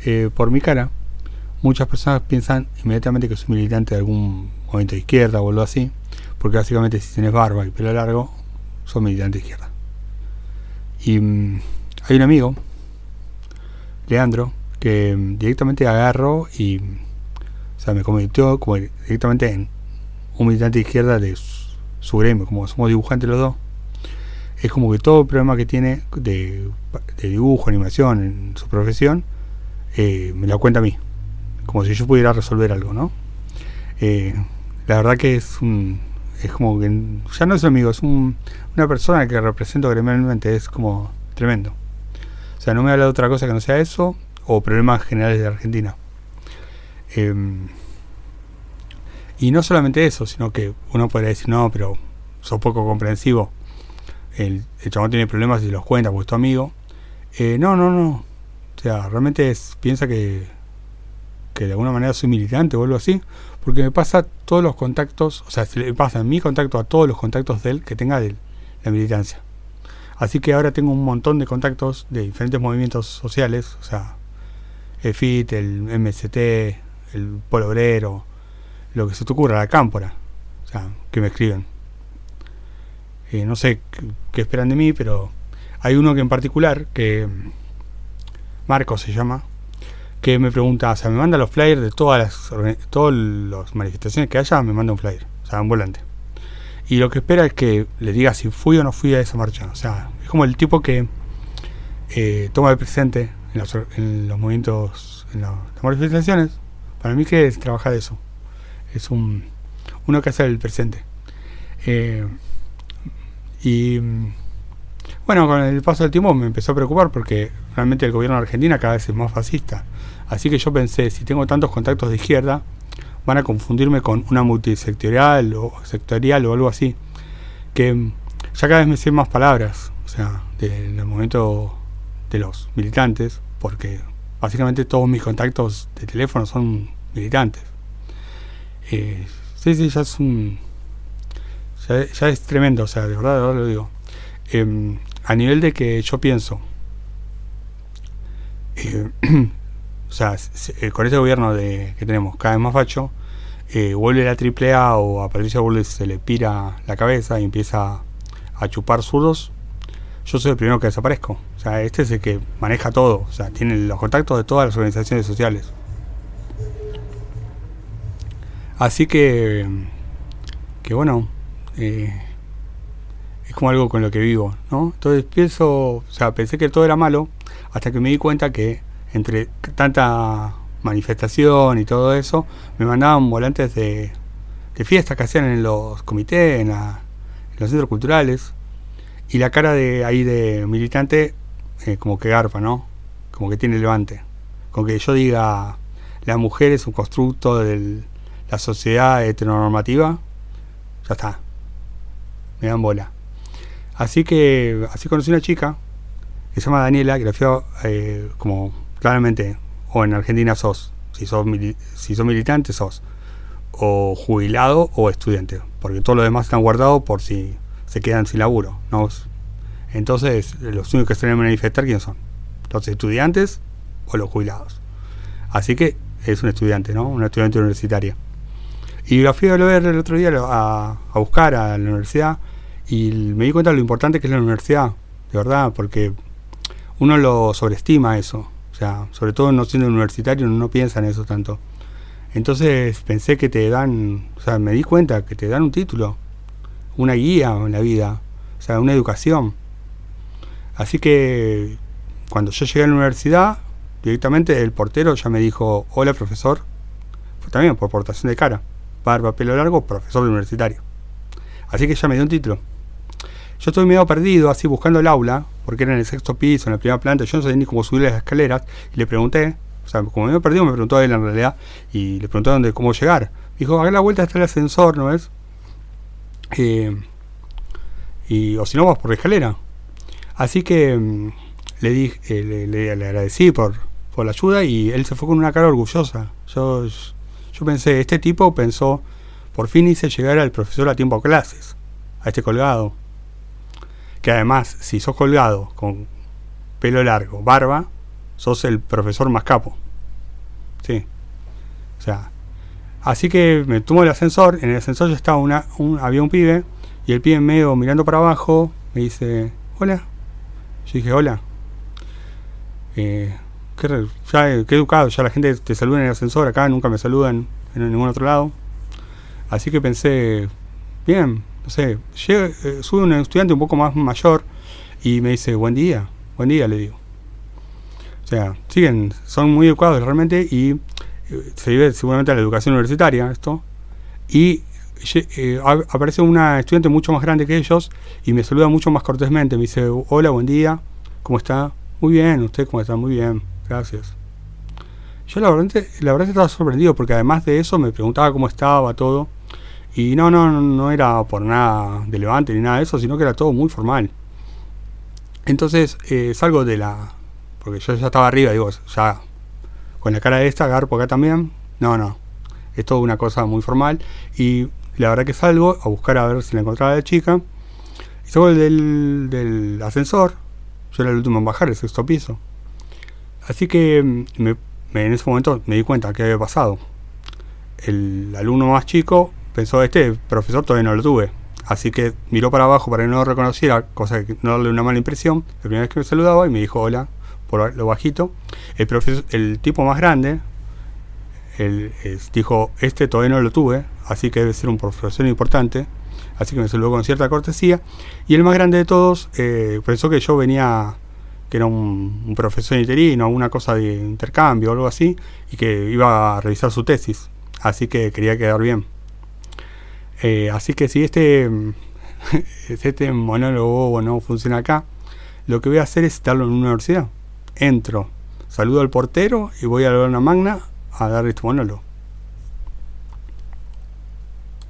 por mi cara, muchas personas piensan inmediatamente que soy militante de algún movimiento de izquierda o algo así, porque básicamente si tenés barba y pelo largo, sos militante de izquierda. Y hay un amigo, Leandro, que directamente agarró y me convirtió como directamente en un militante de izquierda de su gremio, como somos dibujantes los dos. Es como que todo el problema que tiene de dibujo, animación en su profesión, me lo cuenta a mí, como si yo pudiera resolver algo, ¿no? La verdad que es como que ya no es un amigo, es una persona que represento gremialmente, es como tremendo. O sea, no me habla de otra cosa que no sea eso, o problemas generales de Argentina. Y no solamente eso, sino que uno podría decir, no, pero sos poco comprensivo. El chabón tiene problemas y los cuenta porque es tu amigo. No. O sea, realmente piensa que de alguna manera soy militante o algo así, porque me pasa todos los contactos, o sea, se le pasa en mi contacto a todos los contactos de él que tenga de la militancia. Así que ahora tengo un montón de contactos de diferentes movimientos sociales, o sea, el FIT, el MST, el Polo Obrero, lo que se te ocurra, la Cámpora, o sea, que me escriben. No sé qué esperan de mí, pero hay uno que en particular, que Marco se llama, que me pregunta, o sea, me manda los flyers de todas las manifestaciones que haya, me manda un flyer, o sea, un volante. Y lo que espera es que le diga si fui o no fui a esa marcha. O sea, es como el tipo que toma el presente en los movimientos, en las manifestaciones. Para mí que es trabajar eso. Es uno que hace el presente. Y bueno, con el paso del tiempo me empezó a preocupar porque realmente el gobierno de Argentina cada vez es más fascista. Así que yo pensé, si tengo tantos contactos de izquierda, van a confundirme con una multisectorial o sectorial o algo así, que ya cada vez me sé más palabras, o sea, del momento de los militantes, porque básicamente todos mis contactos de teléfono son militantes. Sí, ya es tremendo, o sea, de verdad lo digo. A nivel de que yo pienso, o sea, con este gobierno que tenemos cada vez más facho, vuelve la AAA o a Patricia Bullrich se le pira la cabeza y empieza a chupar zurdos, yo soy el primero que desaparezco. O sea, este es el que maneja todo, o sea, tiene los contactos de todas las organizaciones sociales. Así que bueno, es como algo con lo que vivo, ¿no? Entonces pensé que todo era malo, hasta que me di cuenta que entre tanta manifestación y todo eso, me mandaban volantes de fiestas que hacían en los comités, en los centros culturales, y la cara de militante como que garpa, ¿no? Como que tiene levante. Con que yo diga, la mujer es un constructo de la sociedad heteronormativa, ya está, me dan bola. Así conocí una chica que se llama Daniela, que la fui como claramente, o en Argentina si sos militante sos o jubilado o estudiante, porque todo lo demás están guardados por si se quedan sin laburo, ¿no? Entonces los únicos que se deben manifestar, ¿quiénes son? Los estudiantes o los jubilados. Así que es un estudiante, ¿no? Una estudiante universitaria. Y la fui a ver el otro día a buscar a la universidad, y me di cuenta de lo importante que es la universidad, de verdad, porque uno lo sobreestima eso. O sea, sobre todo no siendo universitario, no piensa en eso tanto. Entonces pensé que me di cuenta que te dan un título, una guía en la vida, o sea, una educación. Así que cuando yo llegué a la universidad, directamente el portero ya me dijo, hola profesor, también por portación de cara, barba, pelo largo, profesor universitario. Así que ya me dio un título. Yo estoy medio perdido, así buscando el aula, porque era en el 6º piso, en la primera planta. Yo no sabía ni cómo subir las escaleras, y le pregunté, o sea, como me había perdido, me preguntó a él en realidad, y le pregunté cómo llegar. Dijo, acá a la vuelta está el ascensor, ¿no ves? O si no, vas por la escalera. Así que le dije, le agradecí por la ayuda, y él se fue con una cara orgullosa. Yo pensé, este tipo pensó, por fin hice llegar al profesor a tiempo a clases, a este colgado. Que además, si sos colgado con pelo largo, barba, sos el profesor más capo. Sí. O sea, así que me tomo el ascensor. En el ascensor ya estaba había un pibe. Y el pibe medio mirando para abajo me dice, hola. Yo dije, hola. Qué educado, ya la gente te saluda en el ascensor. Acá nunca me saludan en ningún otro lado. Así que pensé, bien, no sé, sube un estudiante un poco más mayor y me dice, buen día, le digo. O sea, son muy educados realmente y se debe seguramente a la educación universitaria esto. Y aparece una estudiante mucho más grande que ellos y me saluda mucho más cortésmente. Me dice, hola, buen día, ¿cómo está? Muy bien, ¿usted cómo está? Muy bien, gracias. Yo la verdad estaba sorprendido porque además de eso me preguntaba cómo estaba todo. Y no era por nada de levante ni nada de eso, sino que era todo muy formal. Entonces salgo porque yo ya estaba arriba, digo, ya con la cara de esta, agarro por acá también. No, es todo una cosa muy formal. Y la verdad que salgo a buscar a ver si la encontraba la chica. Y salgo del ascensor. Yo era el último en bajar, el 6º piso. Así que en ese momento me di cuenta que había pasado. El alumno más chico pensó, este profesor todavía no lo tuve. Así que miró para abajo para que no lo reconociera, cosa que no darle una mala impresión. La primera vez que me saludaba y me dijo hola, por lo bajito. El tipo más grande dijo, este todavía no lo tuve, así que debe ser un profesor importante. Así que me saludó con cierta cortesía. Y el más grande de todos pensó que yo venía, que era un profesor interino, una cosa de intercambio o algo así, y que iba a revisar su tesis. Así que quería quedar bien. Así que si este monólogo no funciona acá, lo que voy a hacer es darlo en una universidad. Entro, saludo al portero y voy a la aula magna a dar este monólogo.